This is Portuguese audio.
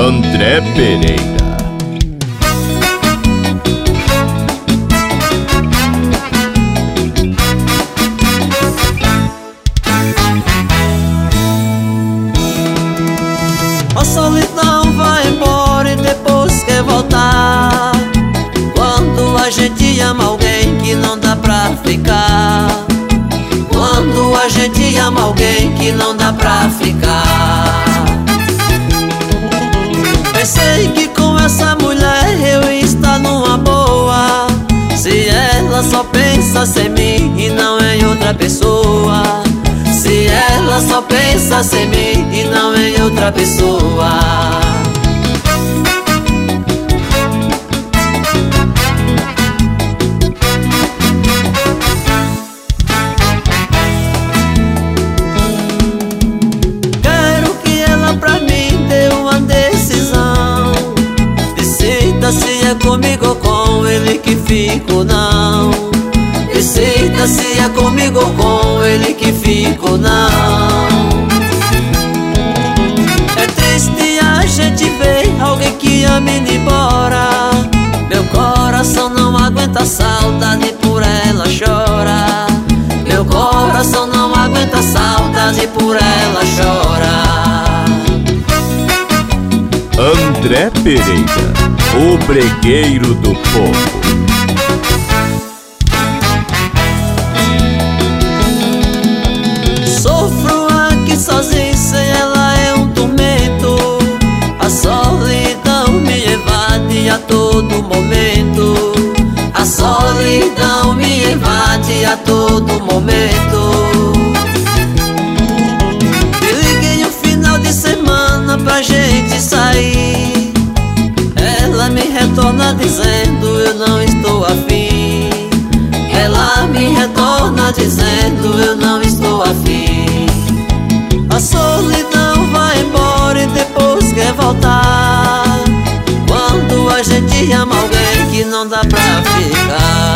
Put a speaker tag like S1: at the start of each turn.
S1: André Pereira.
S2: A solidão vai embora e depois quer voltar. Quando a gente ama alguém que não dá pra ficar. Quando a gente ama alguém que não dá pra ficar. Pensei que com essa mulher eu ia estar numa boa. Se ela só pensa em mim e não em outra pessoa. Se ela só pensa em mim e não em outra pessoa. Quero que ela pra mim dê uma decisão. Decida se é comigo ou com ele que fico, não. Decida se é comigo ou com ele que fico, não. É triste a gente ver alguém que ama indo embora. Meu coração não aguenta a saudade, por ela chora. Meu coração não aguenta a saudade, por ela chora.
S1: André Pereira, o bregueiro do povo.
S2: Sofro aqui sozinho, sem ela é um tormento. A solidão me evade a todo momento. A solidão me evade a todo momento. Me liguei no final de semana pra gente sair. Ela me retorna dizendo eu não estou afim. Ela me retorna dizendo eu não estou afim. A solidão vai embora e depois quer voltar. Quando a gente ama alguém que não dá pra ficar.